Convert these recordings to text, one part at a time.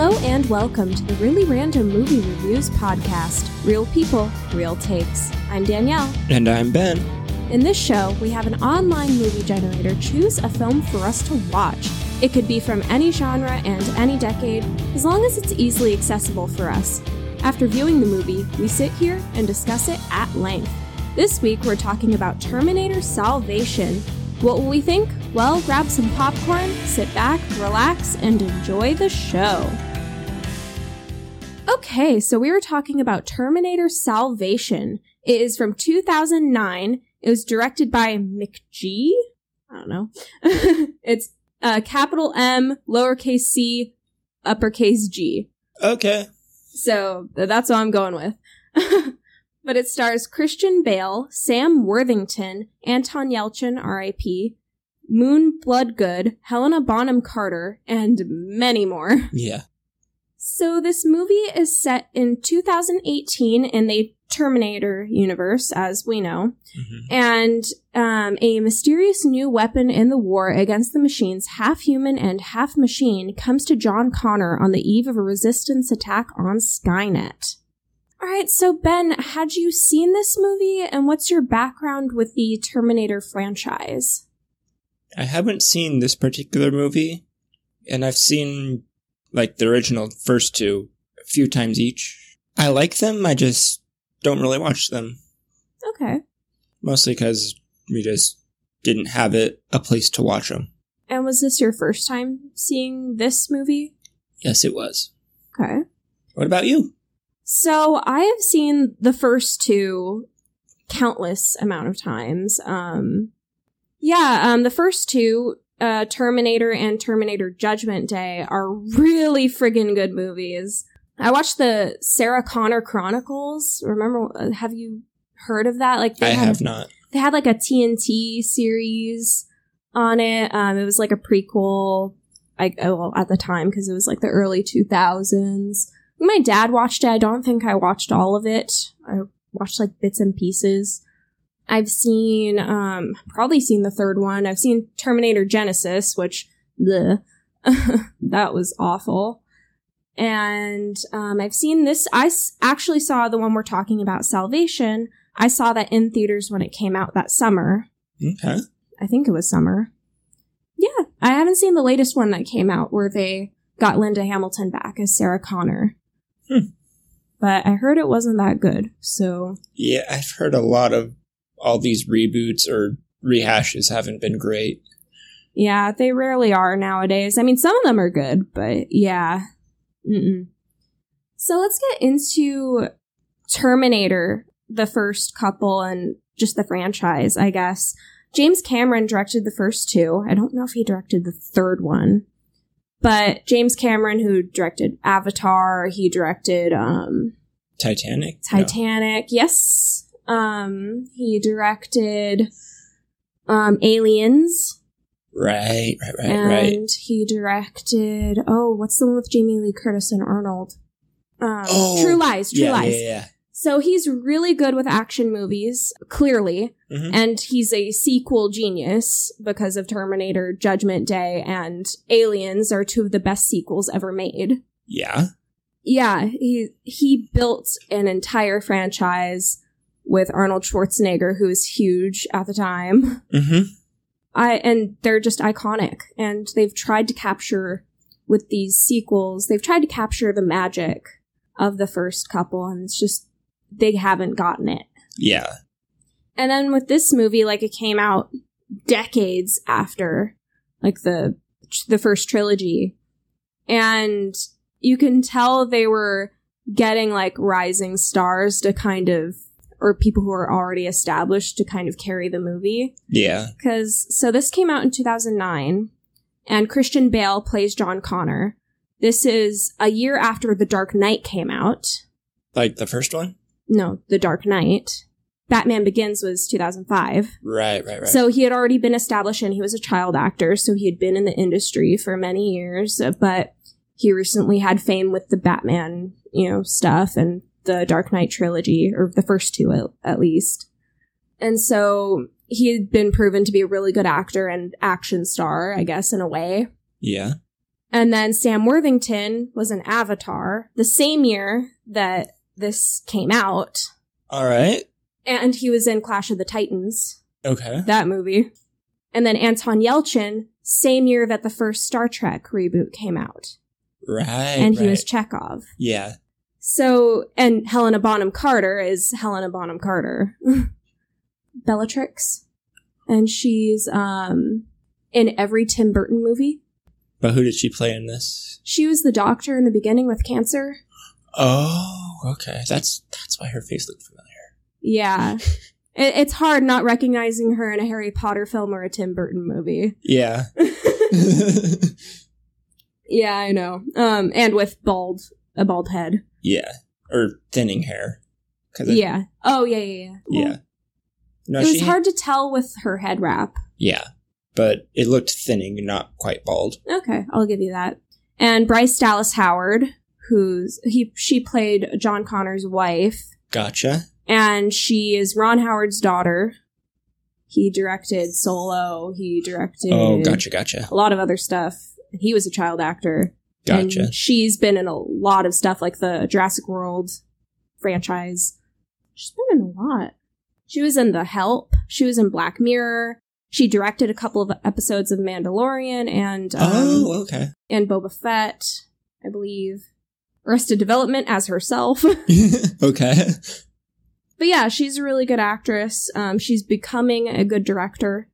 Hello and welcome to the Really Random Movie Reviews podcast. Real people, real takes. I'm Danielle. And I'm Ben. In this show, we have an online movie generator choose a film for us to watch. It could be from any genre and any decade, as long as it's easily accessible for us. After viewing the movie, we sit here and discuss it at length. This week, we're talking about Terminator Salvation. What will we think? Well, grab some popcorn, sit back, relax, and enjoy the show. Okay, so we were talking about Terminator Salvation. It is from 2009. It was directed by McG? I don't know. It's capital M, lowercase c, uppercase G. Okay. So that's what I'm going with. But it stars Christian Bale, Sam Worthington, Anton Yelchin, R.I.P., Moon Bloodgood, Helena Bonham Carter, and many more. Yeah. So this movie is set in 2018 in the Terminator universe, as we know. Mm-hmm. And a mysterious new weapon in the war against the machines, half human and half machine, comes to John Connor on the eve of a resistance attack on Skynet. All right, so Ben, had you seen this movie, and what's your background with the Terminator franchise? I haven't seen this particular movie, and I've seen, like, the original first two a few times each. I like them, I just don't really watch them. Okay. Mostly because we just didn't have a place to watch them. And was this your first time seeing this movie? Yes, it was. Okay. What about you? So I have seen the first two countless amount of times. The first two, Terminator and Terminator Judgment Day, are really friggin' good movies. I watched the Sarah Connor Chronicles. Remember, have you heard of that? I have not. They had like a TNT series on it. It was like a prequel, at the time, because it was like the early 2000s. My dad watched it. I don't think I watched all of it. I watched like bits and pieces. I've seen, probably seen the third one. I've seen Terminator Genisys, which, that was awful. And I've seen this. I actually saw the one we're talking about, Salvation. I saw that in theaters when it came out that summer. Okay. I think it was summer. Yeah. I haven't seen the latest one that came out where they got Linda Hamilton back as Sarah Connor. But I heard it wasn't that good, so... Yeah, I've heard a lot of all these reboots or rehashes haven't been great. Yeah, they rarely are nowadays. I mean, some of them are good, but yeah. So let's get into Terminator, the first couple, and just the franchise, I guess. James Cameron directed the first two. I don't know if he directed the third one. But James Cameron, who directed Avatar, he directed, Titanic? Titanic, no. Yes. He directed, Aliens. Right. And he directed, what's the one with Jamie Lee Curtis and Arnold? True Lies. Yeah. So he's really good with action movies, clearly, and he's a sequel genius because of Terminator, Judgment Day, and Aliens are two of the best sequels ever made. Yeah? Yeah, he built an entire franchise with Arnold Schwarzenegger, who was huge at the time. And they're just iconic, and they've tried to capture, with these sequels, they've tried to capture the magic of the first couple, and it's just, they haven't gotten it. Yeah. And then with this movie, like, it came out decades after, like, the first trilogy. And you can tell they were getting, like, rising stars to kind of, or people who are already established to kind of carry the movie. Yeah. So this came out in 2009, and Christian Bale plays John Connor. This is a year after The Dark Knight came out. Like the first one? No, The Dark Knight. Batman Begins was 2005. Right. So he had already been established, and he was a child actor, so he had been in the industry for many years, but he recently had fame with the Batman, stuff, and the Dark Knight trilogy, or the first two at least. And so he had been proven to be a really good actor and action star, I guess, in a way. Yeah. And then Sam Worthington was in Avatar the same year that this came out. All right. And he was in Clash of the Titans. Okay. That movie. And then Anton Yelchin, same year that the first Star Trek reboot came out. Right. And he was Chekhov. Yeah. So, and Helena Bonham Carter is Helena Bonham Carter. Bellatrix. And she's in every Tim Burton movie. But who did she play in this? She was the doctor in the beginning with cancer. Oh, okay. That's why her face looked familiar. Yeah. It's hard not recognizing her in a Harry Potter film or a Tim Burton movie. Yeah. Yeah, I know. And with a bald head. Yeah. Or thinning hair. Yeah. Oh, yeah. Yeah. No, it was hard to tell with her head wrap. Yeah. But it looked thinning, not quite bald. Okay, I'll give you that. And Bryce Dallas Howard, she played John Connor's wife. Gotcha. And she is Ron Howard's daughter. He directed Solo. He directed... Oh, gotcha. A lot of other stuff. He was a child actor. Gotcha. And she's been in a lot of stuff, like the Jurassic World franchise. She's been in a lot. She was in The Help. She was in Black Mirror. She directed a couple of episodes of Mandalorian and... okay. And Boba Fett, I believe. Arrested Development as herself. Okay. But yeah, she's a really good actress. She's becoming a good director.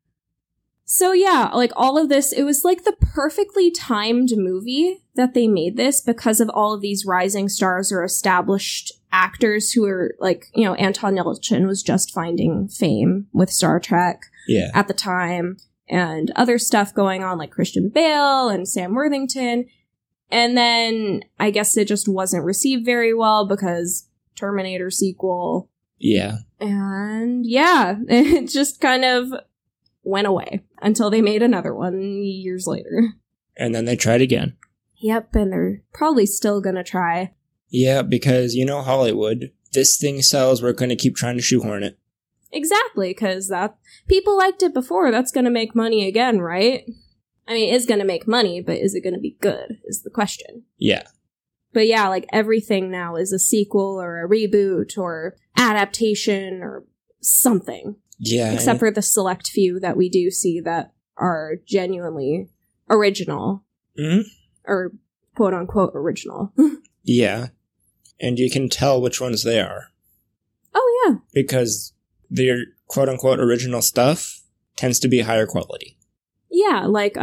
So yeah, like all of this, it was like the perfectly timed movie that they made this because of all of these rising stars or established actors who are like, you know, Anton Yelchin was just finding fame with Star Trek at the time, and other stuff going on like Christian Bale and Sam Worthington. And then I guess it just wasn't received very well because Terminator sequel. Yeah. And yeah, it just kind of went away until they made another one years later. And then they tried again. Yep, and they're probably still gonna try. Yeah, because you know Hollywood. This thing sells, we're going to keep trying to shoehorn it. Exactly, because people liked it before. That's gonna make money again, right? I mean, it is gonna make money, but is it gonna be good, is the question. Yeah. But yeah, like everything now is a sequel or a reboot or adaptation or something. Yeah. Except for the select few that we do see that are genuinely original. Mm-hmm. Or quote unquote original. Yeah. And you can tell which ones they are. Oh, yeah. Because their quote unquote original stuff tends to be higher quality. Yeah, like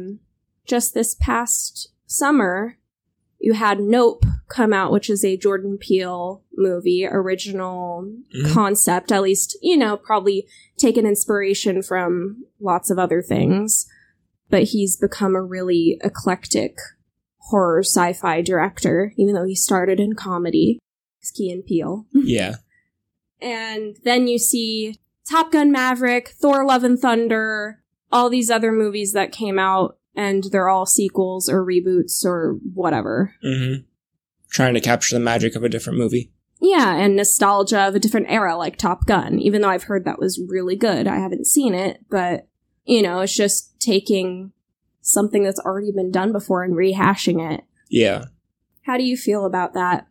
just this past summer, you had Nope come out, which is a Jordan Peele movie, original concept, at least, you know, probably taken inspiration from lots of other things. But he's become a really eclectic horror sci-fi director, even though he started in comedy. It's Key and Peele. Yeah. And then you see Top Gun Maverick, Thor Love and Thunder, all these other movies that came out, and they're all sequels or reboots or whatever. Mm-hmm. Trying to capture the magic of a different movie. Yeah, and nostalgia of a different era like Top Gun, even though I've heard that was really good. I haven't seen it, but, you know, it's just taking something that's already been done before and rehashing it. Yeah. How do you feel about that?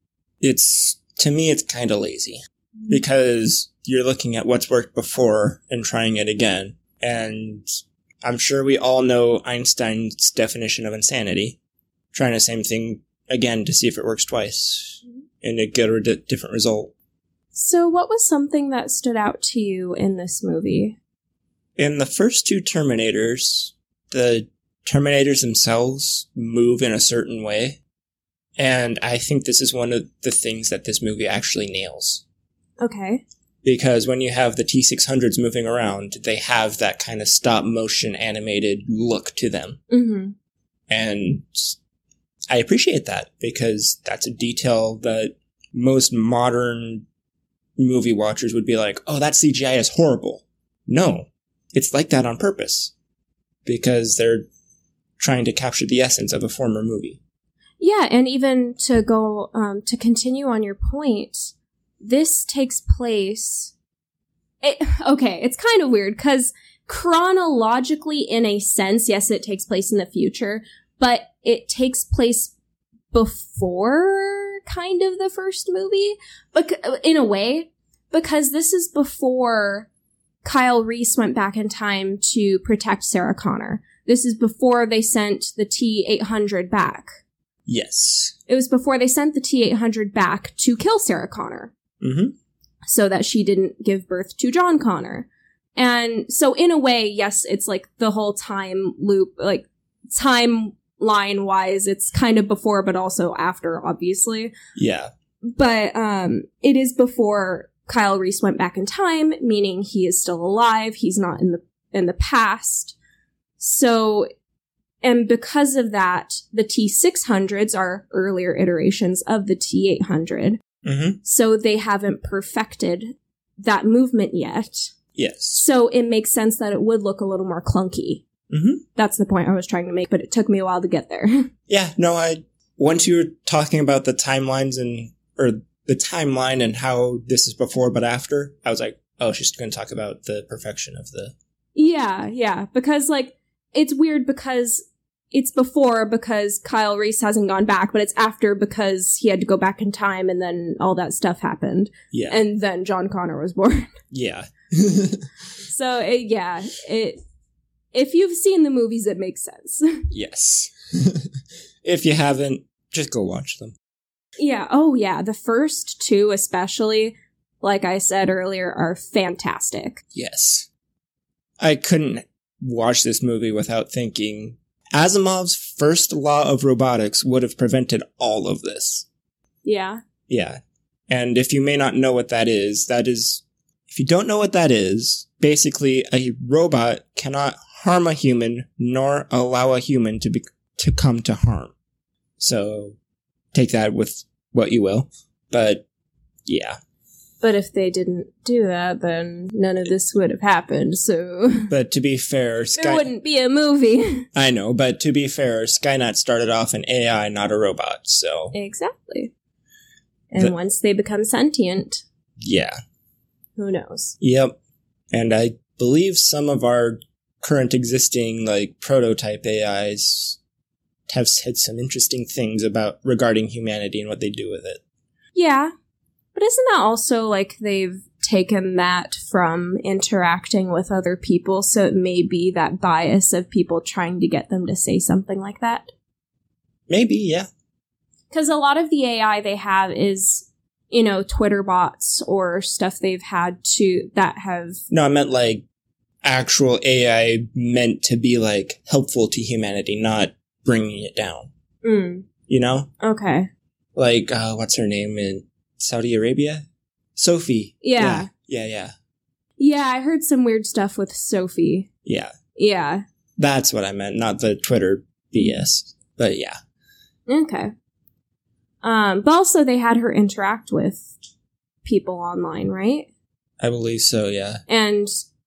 To me, it's kind of lazy. Because you're looking at what's worked before and trying it again. And I'm sure we all know Einstein's definition of insanity. Trying the same thing again to see if it works twice. And to get a different result. So what was something that stood out to you in this movie? In the first two Terminators, the Terminators themselves move in a certain way. And I think this is one of the things that this movie actually nails. Okay. Because when you have the T-600s moving around, they have that kind of stop-motion animated look to them. Mm-hmm. And I appreciate that, because that's a detail that most modern movie watchers would be like, oh, that CGI is horrible. No, it's like that on purpose. Because they're trying to capture the essence of a former movie. Yeah, and even to go, to continue on your point, this takes place... it's kind of weird, because chronologically, in a sense, yes, it takes place in the future, but it takes place before kind of the first movie, but in a way, because this is before Kyle Reese went back in time to protect Sarah Connor. This is before they sent the T-800 back. Yes. It was before they sent the T-800 back to kill Sarah Connor. Mm-hmm. So that she didn't give birth to John Connor. And so in a way, yes, it's like the whole time loop, like timeline wise, it's kind of before, but also after, obviously. Yeah. But it is before Kyle Reese went back in time, meaning he is still alive. He's not in the past. So, and because of that, the T-600s are earlier iterations of the T-800. Mm-hmm. So they haven't perfected that movement yet. Yes. So it makes sense that it would look a little more clunky. Mm-hmm. That's the point I was trying to make, but it took me a while to get there. Yeah, no, once you were talking about the timelines or the timeline and how this is before but after, I was like, oh, she's going to talk about the perfection of the... Yeah, because, like, it's weird because it's before because Kyle Reese hasn't gone back, but it's after because he had to go back in time and then all that stuff happened. Yeah. And then John Connor was born. Yeah. So, if you've seen the movies, it makes sense. Yes. If you haven't, just go watch them. Yeah. Oh, yeah. The first two, especially, like I said earlier, are fantastic. Yes. I couldn't watch this movie without thinking Asimov's first law of robotics would have prevented all of this. Yeah. Yeah. And if you may not know what that is, if you don't know what that is, basically a robot cannot harm a human nor allow a human to come to harm. So take that with what you will. But yeah. But if they didn't do that, then none of this would have happened, so... But to be fair... there wouldn't be a movie. I know, but to be fair, Skynet started off an AI, not a robot, so... Exactly. And once they become sentient... Yeah. Who knows? Yep. And I believe some of our current existing, like, prototype AIs have said some interesting things regarding humanity and what they do with it. Yeah. But isn't that also, like, they've taken that from interacting with other people, so it may be that bias of people trying to get them to say something like that? Maybe, yeah. Because a lot of the AI they have is, Twitter bots or stuff they've had that have... No, I meant, like, actual AI meant to be, like, helpful to humanity, not bringing it down. Mm. You know? Okay. Like, what's her name in Saudi Arabia? Sophie. Yeah. Yeah. Yeah, I heard some weird stuff with Sophie. Yeah. Yeah. That's what I meant, not the Twitter BS. But yeah. Okay. But also they had her interact with people online, right? I believe so, yeah. And,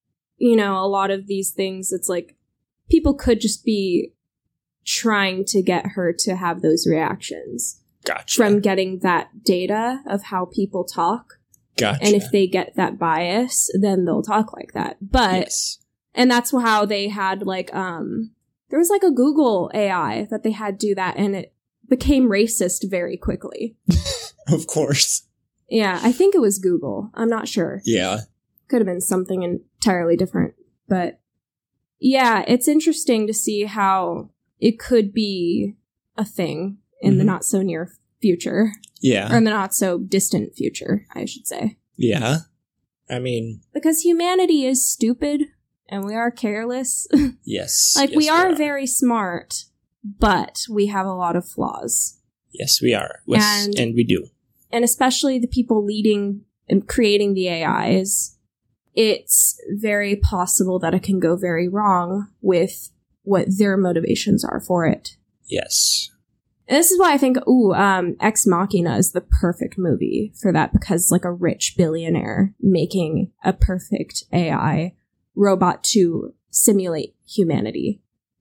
a lot of these things, it's like, people could just be trying to get her to have those reactions. Gotcha. From getting that data of how people talk. Gotcha. And if they get that bias, then they'll talk like that. But, yes. And that's how they had, like, there was, like, a Google AI that they had do that, and it became racist very quickly. Of course. Yeah, I think it was Google. I'm not sure. Yeah. Could have been something entirely different. But, yeah, it's interesting to see how it could be a thing in the not so near future. Yeah. Or in the not so distant future, I should say. Yeah. I mean... Because humanity is stupid, and we are careless. Yes. Like, yes, we are very smart, but we have a lot of flaws. Yes, we are. And we do. And especially the people leading and creating the AIs, it's very possible that it can go very wrong with what their motivations are for it. Yes. And this is why I think, Ex Machina is the perfect movie for that, because like a rich billionaire making a perfect AI robot to simulate humanity.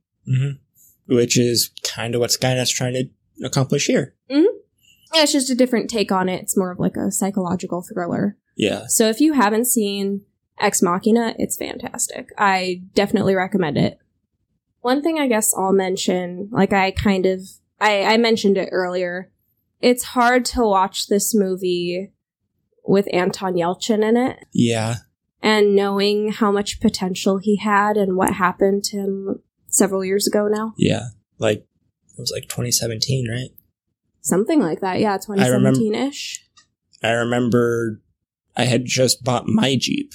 Mm-hmm. Which is kind of what Skynet's trying to accomplish here. Mm-hmm. Yeah, it's just a different take on it. It's more of like a psychological thriller. Yeah. So if you haven't seen Ex Machina, it's fantastic. I definitely recommend it. One thing I guess I'll mention, like I mentioned it earlier, it's hard to watch this movie with Anton Yelchin in it. Yeah. And knowing how much potential he had and what happened to him several years ago now. Yeah. Like, it was like 2017, right? Something like that, yeah, 2017-ish. I remember I had just bought my Jeep.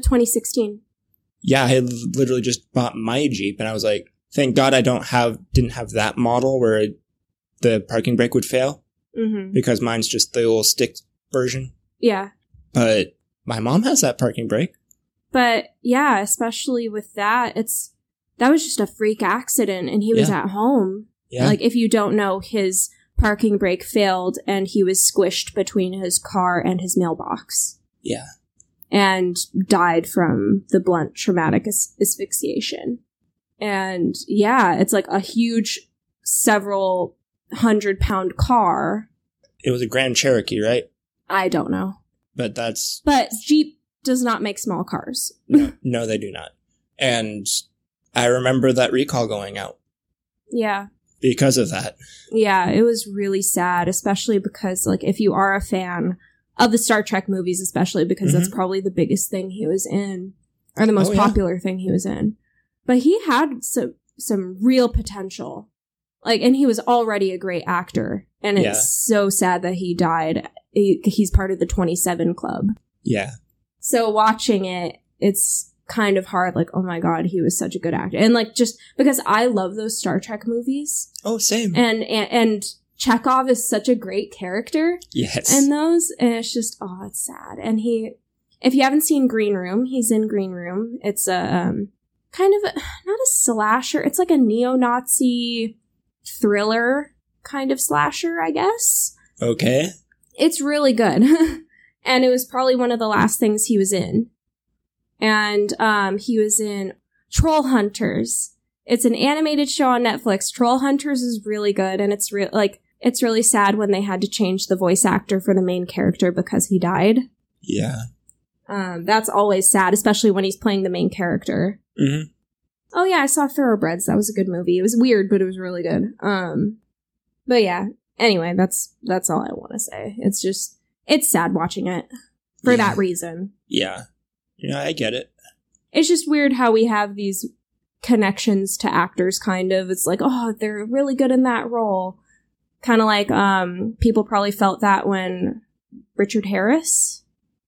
2016. Yeah, I had literally just bought my Jeep, and I was like, thank God I didn't have that model where the parking brake would fail. Mm-hmm. Because mine's just the old stick version. Yeah. But my mom has that parking brake. But yeah, especially with that, that was just a freak accident, and he was at home. Yeah. Like, if you don't know, his parking brake failed, and he was squished between his car and his mailbox. Yeah. And died from the blunt traumatic asphyxiation. And yeah, it's like a huge, several 100-pound car. It was a Grand Cherokee, right? I don't know. But Jeep does not make small cars. No, they do not. And I remember that recall going out. Yeah. Because of that. Yeah, it was really sad, especially because, like, if you are a fan of the Star Trek movies, especially because that's probably the biggest thing he was in, or the most popular thing he was in. But he had some real potential. Like, and he was already a great actor. And it's so sad that he died. He's part of the 27 Club. Yeah. So watching it, it's kind of hard. Like, oh my God, he was such a good actor. And like, just because I love those Star Trek movies. Oh, same. And Chekhov is such a great character. Yes. In those. And it's just, it's sad. And if you haven't seen Green Room, he's in Green Room. It's a, kind of, not a slasher. It's like a neo-Nazi thriller kind of slasher, I guess. Okay. It's really good. And it was probably one of the last things he was in. And he was in Troll Hunters. It's an animated show on Netflix. Troll Hunters is really good, and it's really sad when they had to change the voice actor for the main character because he died. Yeah. That's always sad, especially when he's playing the main character. Mm-hmm. Oh yeah, I saw Thoroughbreds. That was a good movie. It was weird, but it was really good. But yeah. Anyway, that's all I want to say. It's sad watching it for that reason. Yeah. Yeah, I get it. It's just weird how we have these connections to actors, kind of. It's like, oh, they're really good in that role. Kind of like, people probably felt that when Dumbledore,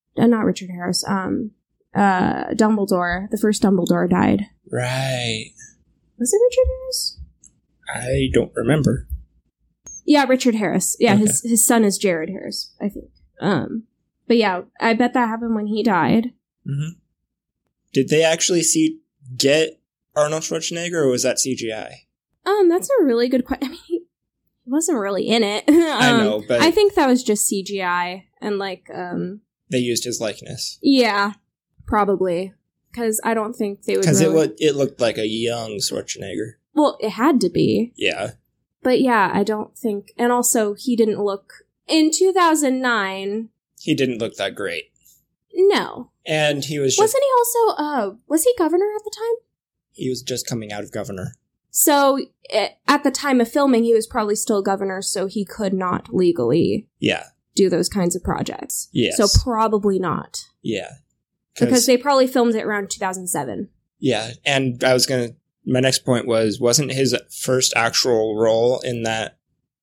the first Dumbledore died. Right. Was it Richard Harris? I don't remember. Yeah, Richard Harris. Yeah, okay. His son is Jared Harris, I think. But yeah, I bet that happened when he died. Mm-hmm. Did they actually get Arnold Schwarzenegger, or was that CGI? That's a really good question. I mean, he wasn't really in it. I know, but I think that was just CGI, and they used his likeness. Yeah, probably, because I don't think they would. Because it looked like a young Schwarzenegger. Well, it had to be. Yeah. But yeah, I don't think, and also he didn't look in 2009. He didn't look that great. No. And he was Wasn't he also, was he governor at the time? He was just coming out of governor. So, at the time of filming, he was probably still governor, so he could not legally do those kinds of projects. Yes. So, probably not. Yeah. Because they probably filmed it around 2007. Yeah, and my next point wasn't his first actual role in that,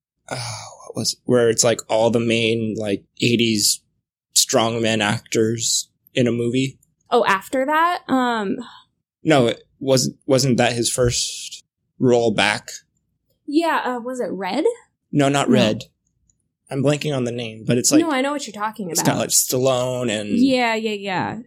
where it's like all the main, like, 80s strongman actors in a movie? Oh, after that? No, it wasn't that his first role back? Yeah, was it Red? No, not Red. I'm blanking on the name, but it's like... No, I know what you're talking about. It's got like Stallone and... Yeah.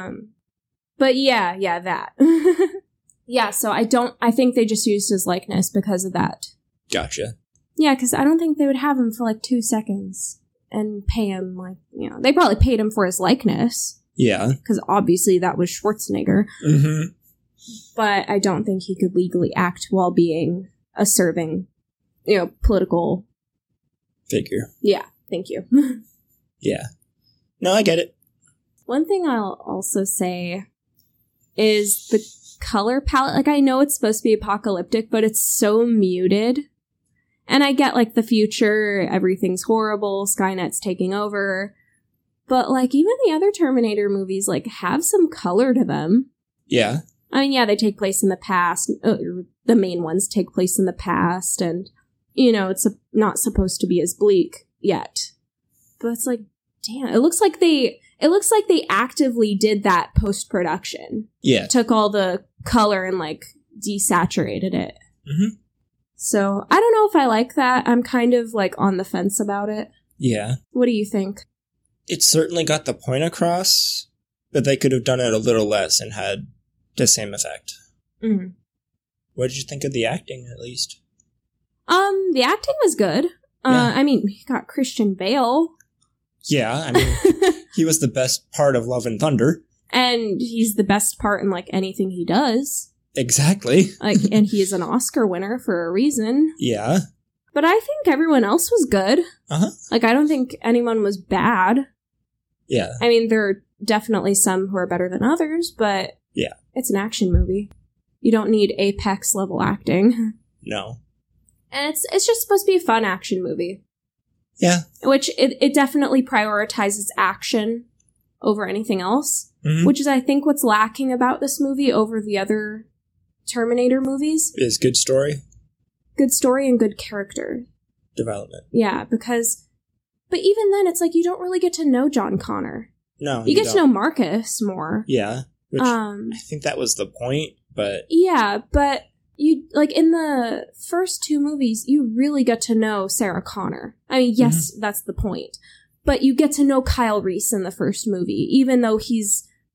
But yeah, that. Yeah, so I think they just used his likeness because of that. Gotcha. Yeah, because I don't think they would have him for like 2 seconds and pay him they probably paid him for his likeness. Yeah. Because obviously that was Schwarzenegger. Mm-hmm. But I don't think he could legally act while being a serving, political... figure. Yeah, thank you. Yeah. No, I get it. One thing I'll also say is the color palette, like I know it's supposed to be apocalyptic, but it's so muted. And I get like the future, everything's horrible, Skynet's taking over. But like even the other Terminator movies like have some color to them. Yeah. I mean, yeah, they take place in the past. The main ones take place in the past, and you know, it's not supposed to be as bleak yet. But it's like, damn, it looks like they actively did that post-production. Yeah. Took all the color and like desaturated it. Mm-hmm. So I don't know if I like that. I'm kind of like on the fence about it. Yeah. What do you think? It certainly got the point across, but they could have done it a little less and had the same effect. Mm-hmm. What did you think of the acting, at least? The acting was good. Yeah. I mean, you got Christian Bale. Yeah, I mean, he was the best part of Love and Thunder. And he's the best part in like anything he does. Exactly. Like, and he is an Oscar winner for a reason. Yeah. But I think everyone else was good. Uh-huh. Like, I don't think anyone was bad. Yeah. I mean, there are definitely some who are better than others, but yeah, it's an action movie. You don't need Apex level acting. No. And it's just supposed to be a fun action movie. Yeah. Which it definitely prioritizes action over anything else. Mm-hmm. Which is, I think, what's lacking about this movie over the other Terminator movies. Is good story. Good story and good character development. Yeah, but even then, it's like you don't really get to know John Connor. No, you get to know Marcus more. Yeah, which I think that was the point, but yeah, but you like in the first two movies, you really get to know Sarah Connor. I mean, yes, that's the point, but you get to know Kyle Reese in the first movie, even though he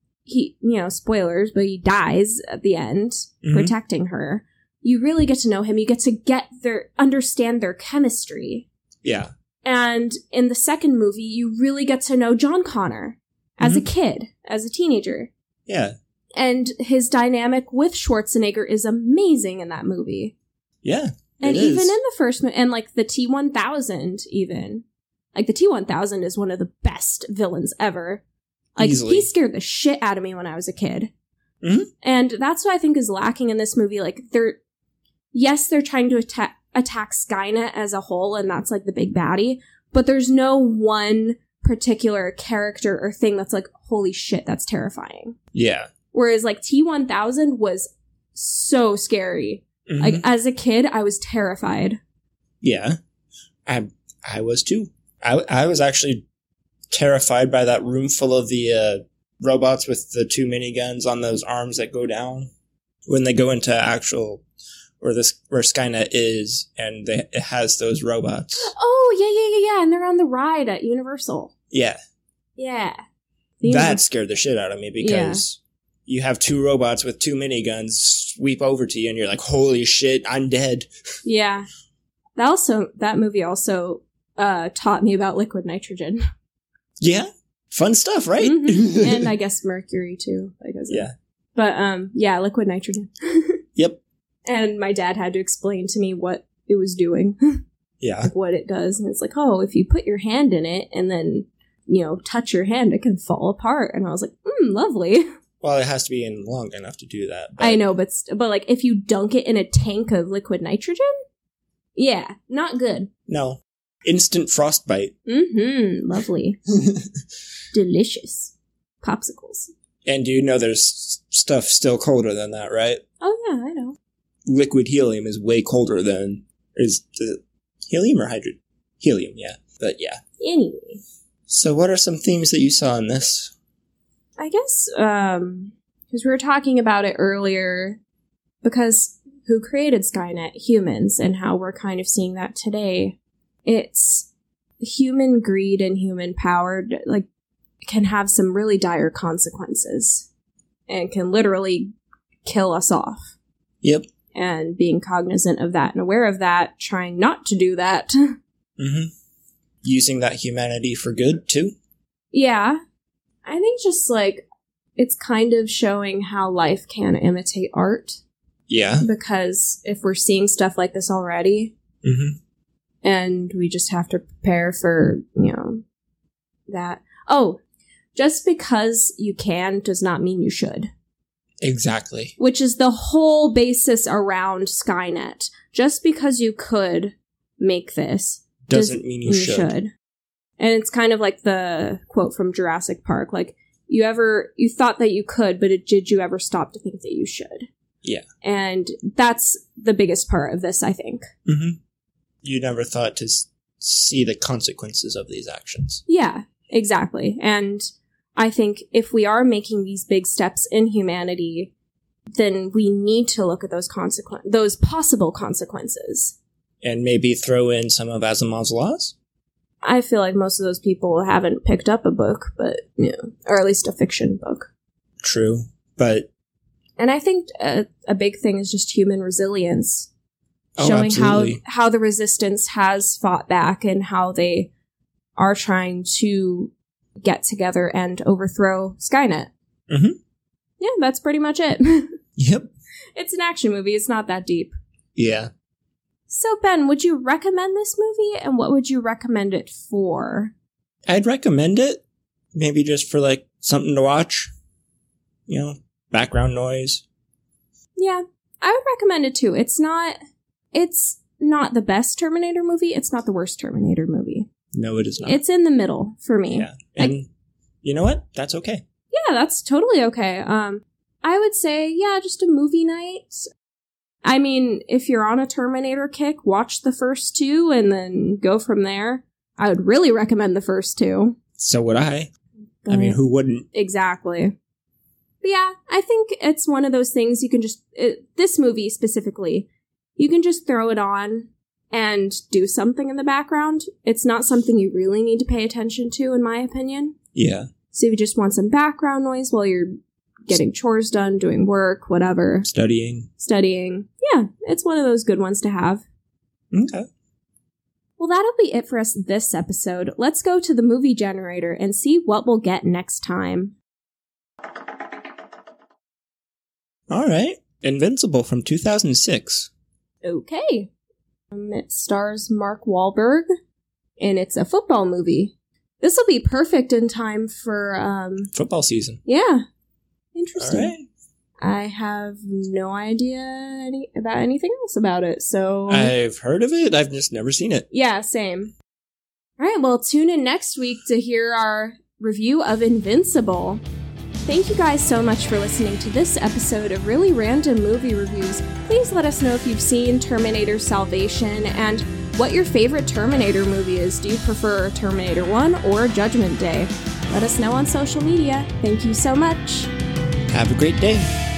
spoilers, but he dies at the end protecting her. You really get to know him. You get to understand their chemistry. Yeah. And in the second movie, you really get to know John Connor as a kid, as a teenager. Yeah. And his dynamic with Schwarzenegger is amazing in that movie. Yeah. And even in the first movie, and like the T-1000 even. Like the T-1000 is one of the best villains ever. Like easily. He scared the shit out of me when I was a kid. Mm-hmm. And that's what I think is lacking in this movie. Like they're trying to attack Skynet as a whole, and that's like the big baddie, but there's no one particular character or thing that's like, holy shit, that's terrifying. Yeah. Whereas like T-1000 was so scary. Mm-hmm. Like as a kid, I was terrified. Yeah. I was too. I was actually terrified by that room full of the robots with the two miniguns on those arms that go down when they go into actual where Skynet is, and it has those robots. Oh, yeah. And they're on the ride at Universal. Yeah. Yeah. That scared the shit out of me because you have two robots with two miniguns sweep over to you and you're like, holy shit, I'm dead. Yeah. That movie also taught me about liquid nitrogen. Yeah. Fun stuff, right? Mm-hmm. And I guess mercury too. Yeah. But liquid nitrogen. Yep. And my dad had to explain to me what it was doing. Yeah. Like what it does. And it's like, oh, if you put your hand in it and then, touch your hand, it can fall apart. And I was like, lovely. Well, it has to be in long enough to do that. But I know, but like if you dunk it in a tank of liquid nitrogen, yeah, not good. No. Instant frostbite. Mm-hmm. Lovely. Delicious. Popsicles. And there's stuff still colder than that, right? Oh, yeah, I know. Liquid helium is way colder than... Is the helium or hydrogen? Helium, yeah. But yeah. Anyway. So what are some themes that you saw in this? I guess, because we were talking about it earlier, because who created Skynet? Humans, and how we're kind of seeing that today. It's human greed and human power, like, can have some really dire consequences and can literally kill us off. Yep. And being cognizant of that and aware of that, trying not to do that. Mm-hmm. Using that humanity for good, too? Yeah. I think just, like, it's kind of showing how life can imitate art. Yeah. Because if we're seeing stuff like this already, and we just have to prepare for, that. Oh, just because you can does not mean you should. Exactly. Which is the whole basis around Skynet. Just because you could make this doesn't mean you should. And it's kind of like the quote from Jurassic Park, like, you thought that you could, but did you ever stop to think that you should? Yeah. And that's the biggest part of this, I think. Mm-hmm. You never thought to see the consequences of these actions. Yeah, exactly. And I think if we are making these big steps in humanity, then we need to look at those possible consequences. And maybe throw in some of Asimov's laws? I feel like most of those people haven't picked up a book, but, or at least a fiction book. True, but... And I think a big thing is just human resilience. Showing absolutely. how the resistance has fought back and how they are trying to get together and overthrow Skynet. Mm-hmm. Yeah, that's pretty much it. Yep. It's an action movie. It's not that deep. Yeah. So, Ben, would you recommend this movie, and what would you recommend it for? I'd recommend it. Maybe just for, like, something to watch. Background noise. Yeah, I would recommend it, too. It's not the best Terminator movie. It's not the worst Terminator movie. No, it is not. It's in the middle for me. Yeah. And you know what? That's okay. Yeah, that's totally okay. I would say, just a movie night. I mean, if you're on a Terminator kick, watch the first two and then go from there. I would really recommend the first two. So would I. I mean, who wouldn't? Exactly. But yeah, I think it's one of those things you can just... this movie specifically, you can just throw it on and do something in the background. It's not something you really need to pay attention to, in my opinion. Yeah. So if you just want some background noise while you're getting chores done, doing work, whatever. Studying. Yeah, it's one of those good ones to have. Okay. Well, that'll be it for us this episode. Let's go to the movie generator and see what we'll get next time. All right. Invincible from 2006. Okay. It stars Mark Wahlberg, and it's a football movie. This will be perfect in time for... football season. Yeah. Interesting. All right. I have no idea about anything else about it, so... I've heard of it, I've just never seen it. Yeah, same. Alright, well, tune in next week to hear our review of Invincible. Thank you guys so much for listening to this episode of Really Random Movie Reviews. Please let us know if you've seen Terminator Salvation and what your favorite Terminator movie is. Do you prefer Terminator 1 or Judgment Day? Let us know on social media. Thank you so much. Have a great day.